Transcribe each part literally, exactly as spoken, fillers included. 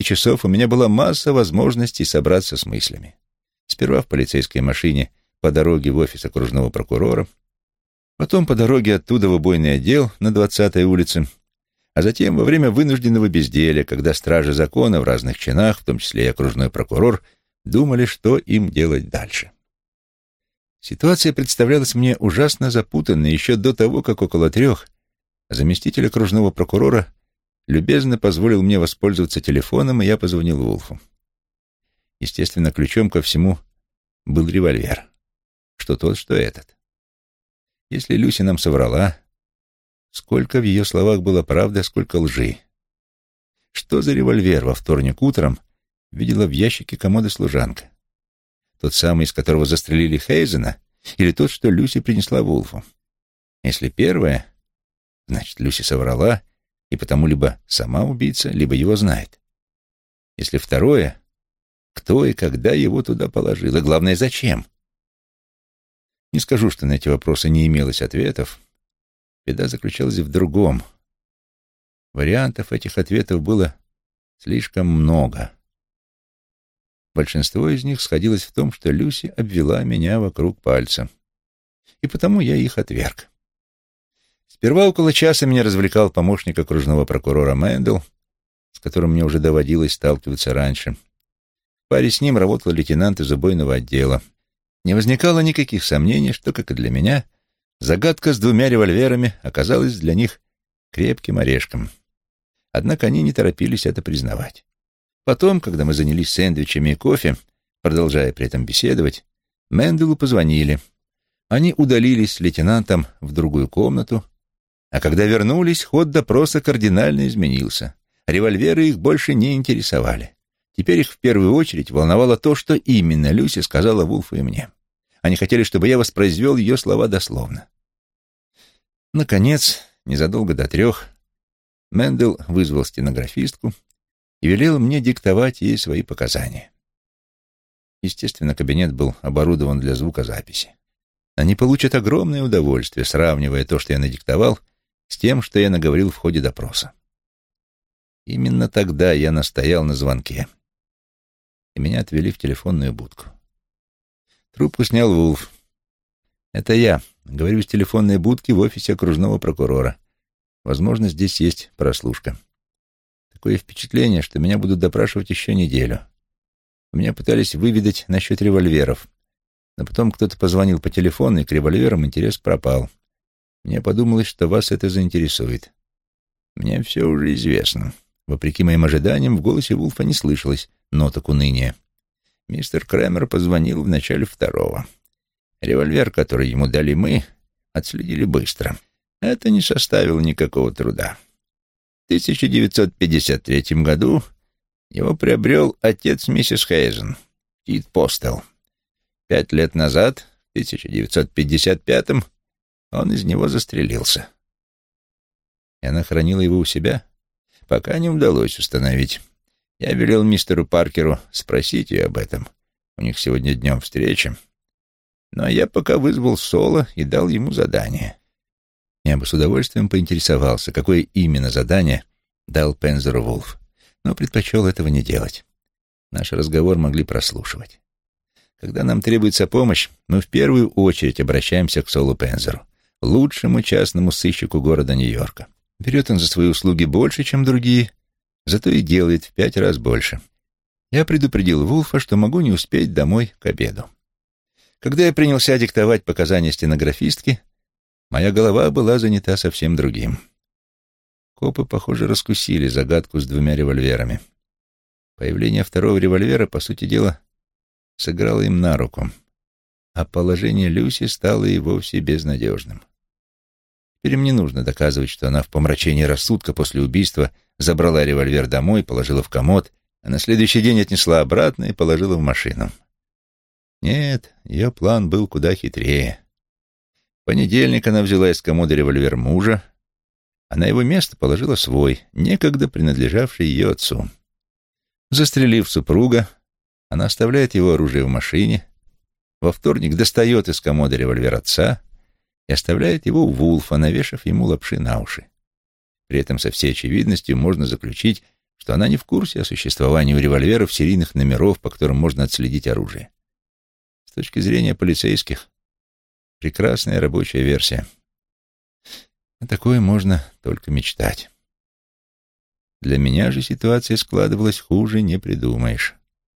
часов у меня была масса возможностей собраться с мыслями. Сперва в полицейской машине по дороге в офис окружного прокурора, потом по дороге оттуда в убойный отдел на двадцатой улице, а затем во время вынужденного безделья, когда стражи закона в разных чинах, в том числе и окружной прокурор, думали, что им делать дальше. Ситуация представлялась мне ужасно запутанной еще до того, как около трех заместитель окружного прокурора любезно позволил мне воспользоваться телефоном, и я позвонил Вулфу. Естественно, ключом ко всему был револьвер. Что тот, что этот. Если Люси нам соврала, сколько в ее словах было правды, а сколько лжи. Что за револьвер во вторник утром видела в ящике комода служанка? Тот самый, из которого застрелили Хейзена, или тот, что Люси принесла Вулфу? Если первое, значит, Люси соврала, и потому либо сама убийца, либо его знает. Если второе, кто и когда его туда положил, и главное, зачем? Не скажу, что на эти вопросы не имелось ответов. Беда заключалась в другом. Вариантов этих ответов было слишком много. Большинство из них сходилось в том, что Люси обвела меня вокруг пальца. И потому я их отверг. Сперва около часа меня развлекал помощник окружного прокурора Мэндл, с которым мне уже доводилось сталкиваться раньше. В паре с ним работал лейтенант из убойного отдела. Не возникало никаких сомнений, что, как и для меня, загадка с двумя револьверами оказалась для них крепким орешком. Однако они не торопились это признавать. Потом, когда мы занялись сэндвичами и кофе, продолжая при этом беседовать, Мэнделу позвонили. Они удалились с лейтенантом в другую комнату, а когда вернулись, ход допроса кардинально изменился. Револьверы их больше не интересовали. Теперь их в первую очередь волновало то, что именно Люси сказала Вулфу и мне. Они хотели, чтобы я воспроизвел ее слова дословно. Наконец, незадолго до трех, Мэндл вызвал стенографистку и велел мне диктовать ей свои показания. Естественно, кабинет был оборудован для звукозаписи. Они получат огромное удовольствие, сравнивая то, что я надиктовал, с тем, что я наговорил в ходе допроса. Именно тогда я настоял на звонке, и меня отвели в телефонную будку. Трубку снял Вулф. «Это я. Говорю из телефонной будки в офисе окружного прокурора. Возможно, здесь есть прослушка. Такое впечатление, что меня будут допрашивать еще неделю. У меня пытались выведать насчет револьверов, но потом кто-то позвонил по телефону, и к револьверам интерес пропал. Мне подумалось, что вас это заинтересует. Мне все уже известно». Вопреки моим ожиданиям, в голосе Вулфа не слышалось ноток уныния. Мистер Крэмер позвонил в начале второго. Револьвер, который ему дали мы, отследили быстро. Это не составило никакого труда. В тысяча девятьсот пятьдесят третьем году его приобрел отец миссис Хейзен, Кит Постел. Пять лет назад, в тысяча девятьсот пятьдесят пятом, он из него застрелился. И она хранила его у себя? Пока не удалось установить. Я велел мистеру Паркеру спросить ее об этом. У них сегодня днем встреча. Но я пока вызвал Соло и дал ему задание. Я бы с удовольствием поинтересовался, какое именно задание дал Пензеру Вулф, но предпочел этого не делать. Наш разговор могли прослушивать. Когда нам требуется помощь, мы в первую очередь обращаемся к Солу Пензеру, лучшему частному сыщику города Нью-Йорка. Берет он за свои услуги больше, чем другие, зато и делает в пять раз больше. Я предупредил Вулфа, что могу не успеть домой к обеду. Когда я принялся диктовать показания стенографистки, моя голова была занята совсем другим. Копы, похоже, раскусили загадку с двумя револьверами. Появление второго револьвера, по сути дела, сыграло им на руку, а положение Люси стало и вовсе безнадежным. Теперь им не нужно доказывать, что она в помрачении рассудка после убийства забрала револьвер домой, положила в комод, а на следующий день отнесла обратно и положила в машину. Нет, ее план был куда хитрее. В понедельник она взяла из комода револьвер мужа, а на его место положила свой, некогда принадлежавший ее отцу. Застрелив супруга, она оставляет его оружие в машине, во вторник достает из комода револьвер отца и оставляет его у Вулфа, навешав ему лапши на уши. При этом со всей очевидностью можно заключить, что она не в курсе о существовании у револьверов серийных номеров, по которым можно отследить оружие. С точки зрения полицейских, прекрасная рабочая версия. О такой можно только мечтать. Для меня же ситуация складывалась хуже, не придумаешь.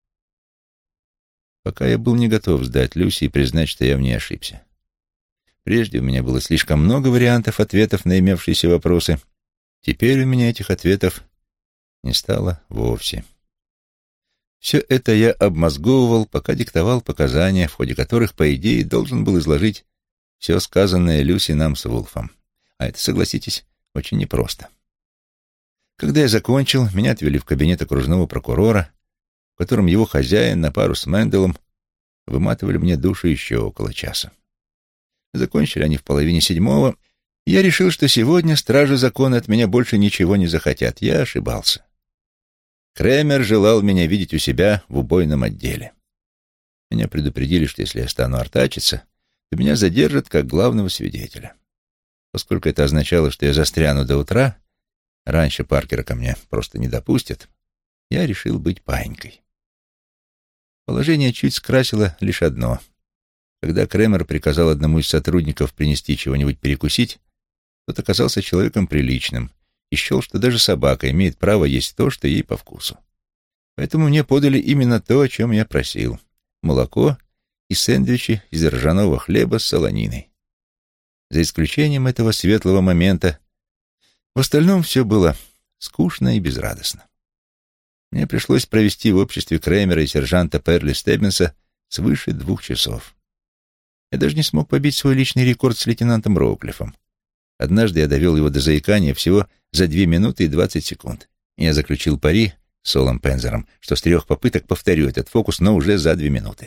Пока я был не готов сдать Люси и признать, что я в ней ошибся. Прежде у меня было слишком много вариантов ответов на имевшиеся вопросы. Теперь у меня этих ответов не стало вовсе. Все это я обмозговывал, пока диктовал показания, в ходе которых, по идее, должен был изложить все сказанное Люси нам с Вулфом. А это, согласитесь, очень непросто. Когда я закончил, меня отвели в кабинет окружного прокурора, в котором его хозяин на пару с Менделом выматывали мне душу еще около часа. Закончили они в половине седьмого, и я решил, что сегодня стражи закона от меня больше ничего не захотят. Я ошибался. Кремер желал меня видеть у себя в убойном отделе. Меня предупредили, что если я стану артачиться, то меня задержат как главного свидетеля. Поскольку это означало, что я застряну до утра, раньше Паркера ко мне просто не допустят, я решил быть паинькой. Положение чуть скрасило лишь одно. Когда Кремер приказал одному из сотрудников принести чего-нибудь перекусить, тот оказался человеком приличным и счел, что даже собака имеет право есть то, что ей по вкусу. Поэтому мне подали именно то, о чем я просил — молоко и сэндвичи из ржаного хлеба с солониной. За исключением этого светлого момента, в остальном все было скучно и безрадостно. Мне пришлось провести в обществе Кремера и сержанта Перли Стеббинса свыше двух часов. Я даже не смог побить свой личный рекорд с лейтенантом Роуклиффом. Однажды я довел его до заикания всего за две минуты и двадцать секунд. Я заключил пари с Солом Пензером, что с трех попыток повторю этот фокус, но уже за две минуты.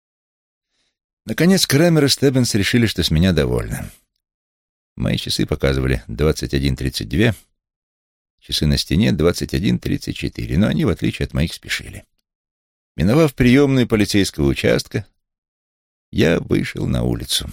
Наконец Кремер и Стеббинс решили, что с меня довольны. Мои часы показывали двадцать один тридцать два, часы на стене двадцать один тридцать четыре, но они, в отличие от моих, спешили. Миновав приемную полицейского участка, я вышел на улицу.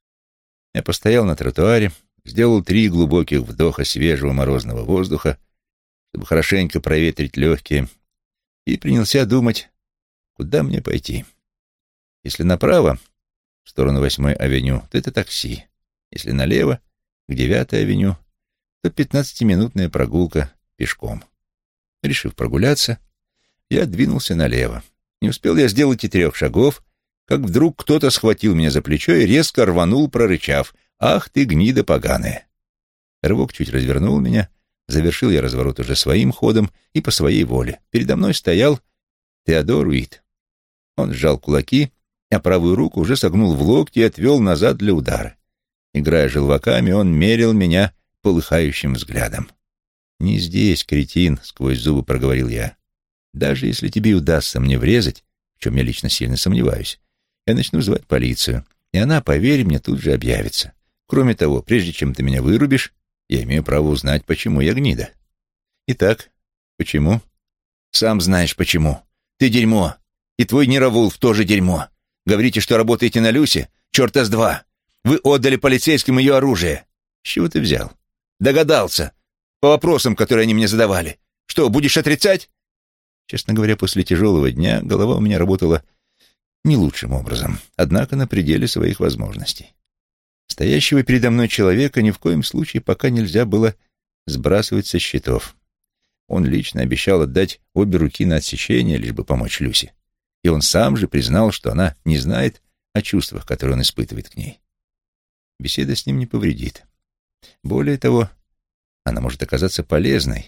Я постоял на тротуаре, сделал три глубоких вдоха свежего морозного воздуха, чтобы хорошенько проветрить легкие, и принялся думать, куда мне пойти. Если направо, в сторону восьмой авеню, то это такси. Если налево, к девятой авеню, то пятнадцатиминутная прогулка пешком. Решив прогуляться, я двинулся налево. Не успел я сделать и трех шагов, как вдруг кто-то схватил меня за плечо и резко рванул, прорычав: «Ах ты, гнида поганая!». Рывок чуть развернул меня, завершил я разворот уже своим ходом и по своей воле. Передо мной стоял Теодор Уит. Он сжал кулаки, а правую руку уже согнул в локте и отвел назад для удара. Играя желваками, он мерил меня полыхающим взглядом. «Не здесь, кретин», — сквозь зубы проговорил я. «Даже если тебе удастся мне врезать, в чем я лично сильно сомневаюсь, я начну звать полицию, и она, поверь мне, тут же объявится. Кроме того, прежде чем ты меня вырубишь, я имею право узнать, почему я гнида». «Итак, почему?» «Сам знаешь, почему. Ты дерьмо. И твой Нировулф тоже дерьмо. Говорите, что работаете на Люси? Черта с два. Вы отдали полицейским ее оружие». «С чего ты взял?» «Догадался. По вопросам, которые они мне задавали. Что, будешь отрицать?» Честно говоря, после тяжелого дня голова у меня работала не лучшим образом, однако на пределе своих возможностей. Стоящего передо мной человека ни в коем случае пока нельзя было сбрасывать со счетов. Он лично обещал отдать обе руки на отсечение, лишь бы помочь Люси. И он сам же признал, что она не знает о чувствах, которые он испытывает к ней. Беседа с ним не повредит. Более того, она может оказаться полезной.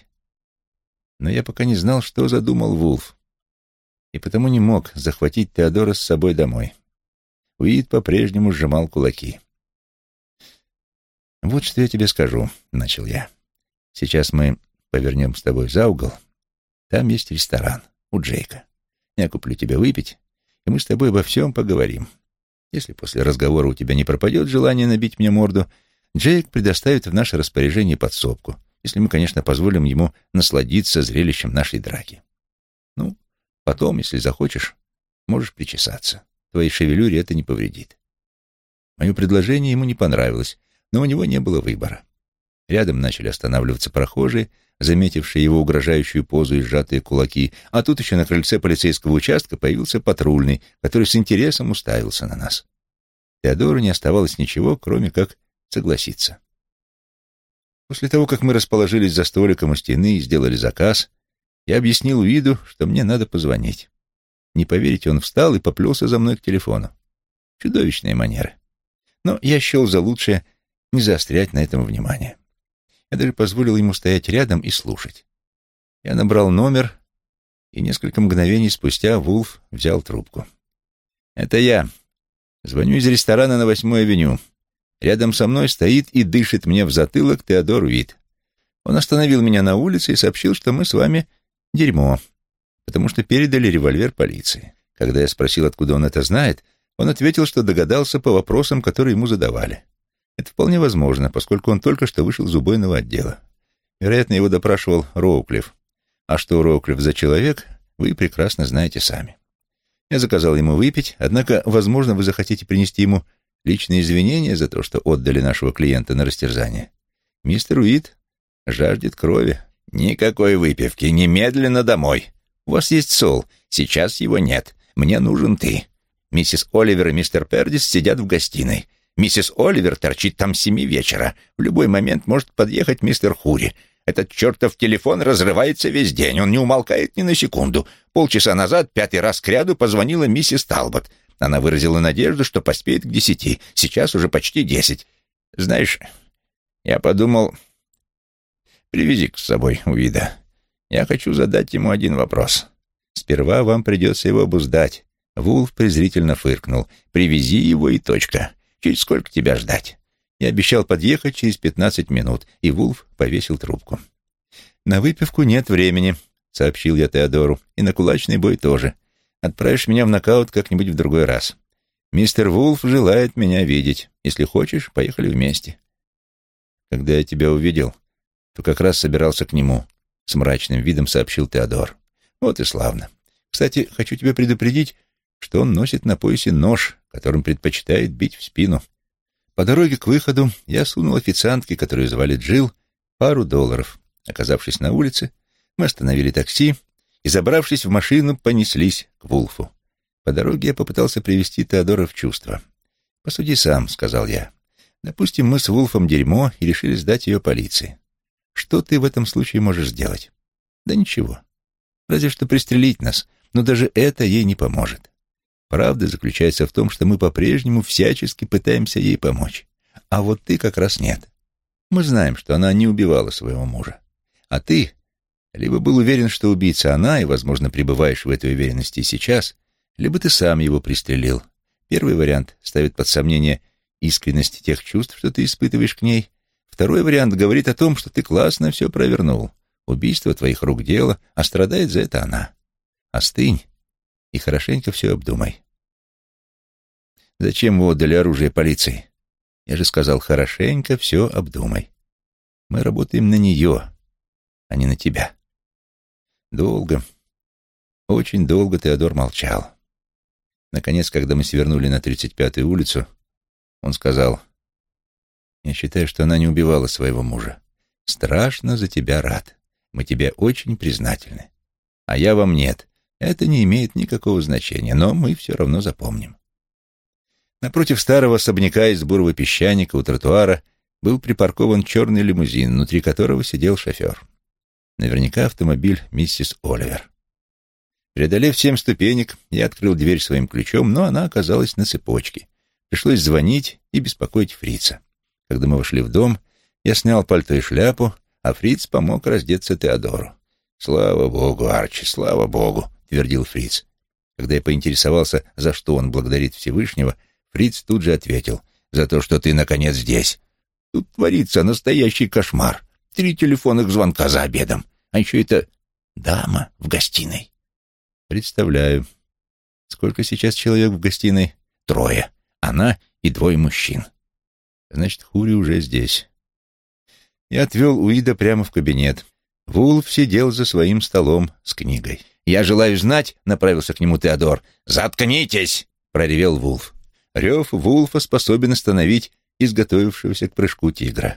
Но я пока не знал, что задумал Вулф, и потому не мог захватить Теодора с собой домой. Уит по-прежнему сжимал кулаки. «Вот что я тебе скажу», — начал я. «Сейчас мы повернем с тобой за угол. Там есть ресторан у Джейка. Я куплю тебе выпить, и мы с тобой обо всем поговорим. Если после разговора у тебя не пропадет желание набить мне морду, Джейк предоставит в наше распоряжение подсобку, если мы, конечно, позволим ему насладиться зрелищем нашей драки. Ну, потом, если захочешь, можешь причесаться. Твоей шевелюре это не повредит». Мое предложение ему не понравилось, но у него не было выбора. Рядом начали останавливаться прохожие, заметившие его угрожающую позу и сжатые кулаки, а тут еще на крыльце полицейского участка появился патрульный, который с интересом уставился на нас. Теодору не оставалось ничего, кроме как согласиться. После того, как мы расположились за столиком у стены и сделали заказ, я объяснил Уиду, что мне надо позвонить. Не поверите, он встал и поплелся за мной к телефону. Чудовищные манеры. Но я счел за лучшее не заострять на этом внимание. Я даже позволил ему стоять рядом и слушать. Я набрал номер, и несколько мгновений спустя Вулф взял трубку. «Это я. Звоню из ресторана на восьмой авеню. Рядом со мной стоит и дышит мне в затылок Теодор Уид. Он остановил меня на улице и сообщил, что мы с вами дерьмо, потому что передали револьвер полиции. Когда я спросил, откуда он это знает, он ответил, что догадался по вопросам, которые ему задавали. Это вполне возможно, поскольку он только что вышел из убойного отдела. Вероятно, его допрашивал Роуклифф. А что Роуклифф за человек, вы прекрасно знаете сами. Я заказал ему выпить, однако, возможно, вы захотите принести ему личные извинения за то, что отдали нашего клиента на растерзание. Мистер Уид жаждет крови. Никакой выпивки, немедленно домой. У вас есть Сол, сейчас его нет. Мне нужен ты. Миссис Оливер и мистер Пердис сидят в гостиной. Миссис Оливер торчит там с семи вечера. В любой момент может подъехать мистер Хури. Этот чертов телефон разрывается весь день, он не умолкает ни на секунду. Полчаса назад пятый раз кряду позвонила миссис Талбот. Она выразила надежду, что поспеет к десяти. Сейчас уже почти десять. Знаешь, я подумал, привези-ка с собой Уида. Я хочу задать ему один вопрос. Сперва вам придется его обуздать. Вулф презрительно фыркнул. Привези его и точка. Через сколько тебя ждать? Я обещал подъехать через пятнадцать минут, и Вулф повесил трубку. «На выпивку нет времени», — сообщил я Теодору, — «и на кулачный бой тоже. Отправишь меня в нокаут как-нибудь в другой раз. Мистер Вулф желает меня видеть. Если хочешь, поехали вместе». «Когда я тебя увидел, то как раз собирался к нему», — с мрачным видом сообщил Теодор. «Вот и славно. Кстати, хочу тебя предупредить, что он носит на поясе нож, которым предпочитает бить в спину. По дороге к выходу я сунул официантке, которую звали Джилл, пару долларов. Оказавшись на улице, мы остановили такси и, забравшись в машину, понеслись к Вулфу. По дороге я попытался привести Теодора в чувство. «Посуди сам», — сказал я. «Допустим, мы с Вулфом дерьмо и решили сдать ее полиции. Что ты в этом случае можешь сделать?» «Да ничего. Разве что пристрелить нас, но даже это ей не поможет. Правда заключается в том, что мы по-прежнему всячески пытаемся ей помочь. А вот ты как раз нет. Мы знаем, что она не убивала своего мужа. А ты либо был уверен, что убийца она, и, возможно, пребываешь в этой уверенности и сейчас, либо ты сам его пристрелил. Первый вариант ставит под сомнение искренность тех чувств, что ты испытываешь к ней. Второй вариант говорит о том, что ты классно все провернул. Убийство твоих рук дело, а страдает за это она. Остынь и хорошенько все обдумай. Зачем вы отдали оружие полиции? Я же сказал, хорошенько все обдумай. Мы работаем на нее, а не на тебя. Долго, очень долго Теодор молчал. Наконец, когда мы свернули на тридцать пятую улицу, он сказал: «Я считаю, что она не убивала своего мужа. Страшно за тебя рад. Мы тебе очень признательны. А я вам нет. Это не имеет никакого значения, но мы все равно запомним». Напротив старого особняка из бурого песчаника у тротуара был припаркован черный лимузин, внутри которого сидел шофер. Наверняка автомобиль миссис Оливер. Преодолев семь ступенек, я открыл дверь своим ключом, но она оказалась на цепочке. Пришлось звонить и беспокоить Фрица. Когда мы вошли в дом, я снял пальто и шляпу, а Фриц помог раздеться Теодору. «Слава богу, Арчи, слава богу», — твердил Фриц. Когда я поинтересовался, за что он благодарит Всевышнего, Фриц тут же ответил: «За то, что ты, наконец, здесь. Тут творится настоящий кошмар. Три телефонных звонка за обедом. А еще это дама в гостиной». «Представляю. Сколько сейчас человек в гостиной?» «Трое. Она и двое мужчин». «Значит, Хури уже здесь». Я отвел Уида прямо в кабинет. Вулф сидел за своим столом с книгой. «Я желаю знать», — направился к нему Теодор. «Заткнитесь!» — проревел Вулф. Рев Вулфа способен остановить изготовившегося к прыжку тигра.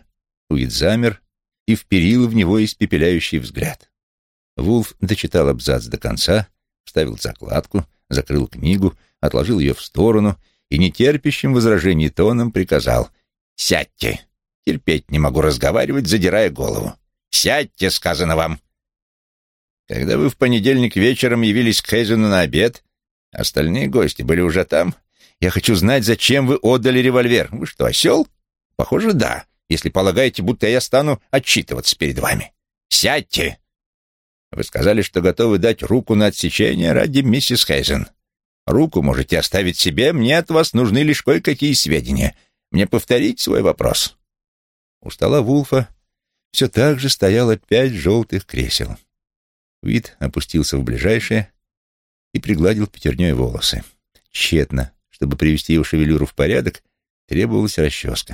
Уит замер и вперил в него испепеляющий взгляд. Вулф дочитал абзац до конца, вставил закладку, закрыл книгу, отложил ее в сторону и нетерпящим возражений тоном приказал: «Сядьте! Терпеть не могу разговаривать, задирая голову. Сядьте, сказано вам!» Когда вы в понедельник вечером явились к Хейзену на обед, остальные гости были уже там. Я хочу знать, зачем вы отдали револьвер. Вы что, осел? Похоже, да, если полагаете, будто я стану отчитываться перед вами. Сядьте! Вы сказали, что готовы дать руку на отсечение ради миссис Хейзен. Руку можете оставить себе, мне от вас нужны лишь кое-какие сведения. Мне повторить свой вопрос?» У стола Вулфа все так же стояло пять желтых кресел. Уит опустился в ближайшее и пригладил пятерней волосы. Тщетно. Чтобы привести его шевелюру в порядок, требовалась расческа.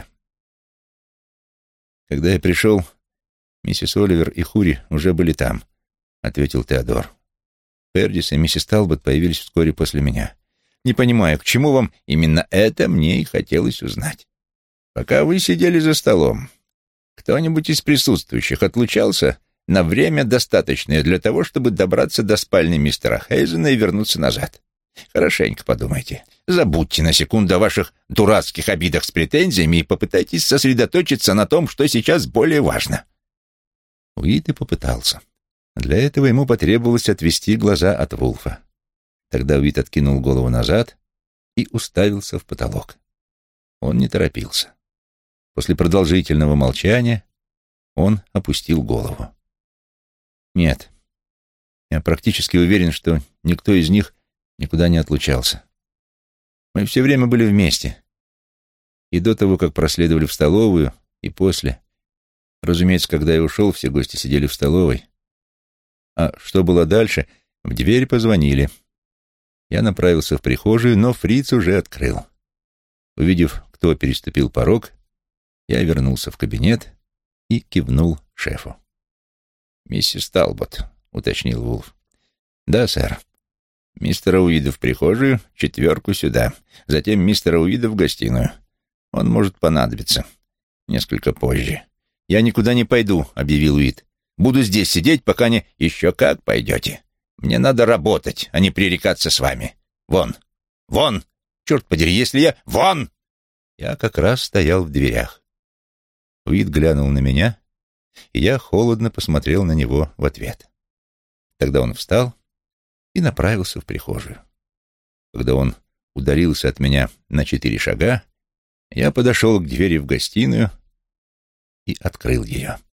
«Когда я пришел, миссис Оливер и Хури уже были там», — ответил Теодор. «Пердис и миссис Талбот появились вскоре после меня. Не понимаю, к чему вам именно это мне и хотелось узнать. Пока вы сидели за столом, кто-нибудь из присутствующих отлучался на время, достаточное для того, чтобы добраться до спальни мистера Хейзена и вернуться назад? Хорошенько подумайте. Забудьте на секунду о ваших дурацких обидах с претензиями и попытайтесь сосредоточиться на том, что сейчас более важно». Уит и попытался. Для этого ему потребовалось отвести глаза от Вулфа. Тогда Уит откинул голову назад и уставился в потолок. Он не торопился. После продолжительного молчания он опустил голову. «Нет, я практически уверен, что никто из них никуда не отлучался. Мы все время были вместе. И до того, как проследовали в столовую, и после. Разумеется, когда я ушел, все гости сидели в столовой. А что было дальше? В дверь позвонили. Я направился в прихожую, но фриц уже открыл. Увидев, кто переступил порог, я вернулся в кабинет и кивнул шефу. «Миссис Талбот», — уточнил Вулф. «Да, сэр. Мистера Уида в прихожую, четверку сюда. Затем мистера Уида в гостиную. Он может понадобиться. Несколько позже». «Я никуда не пойду», — объявил Уид. «Буду здесь сидеть, пока не...» «Еще как пойдете. Мне надо работать, а не пререкаться с вами. Вон! Вон! Черт подери, если я... Вон!» Я как раз стоял в дверях. Уид глянул на меня, и я холодно посмотрел на него в ответ. Тогда он встал и направился в прихожую. Когда он ударился от меня на четыре шага, я подошел к двери в гостиную и открыл ее.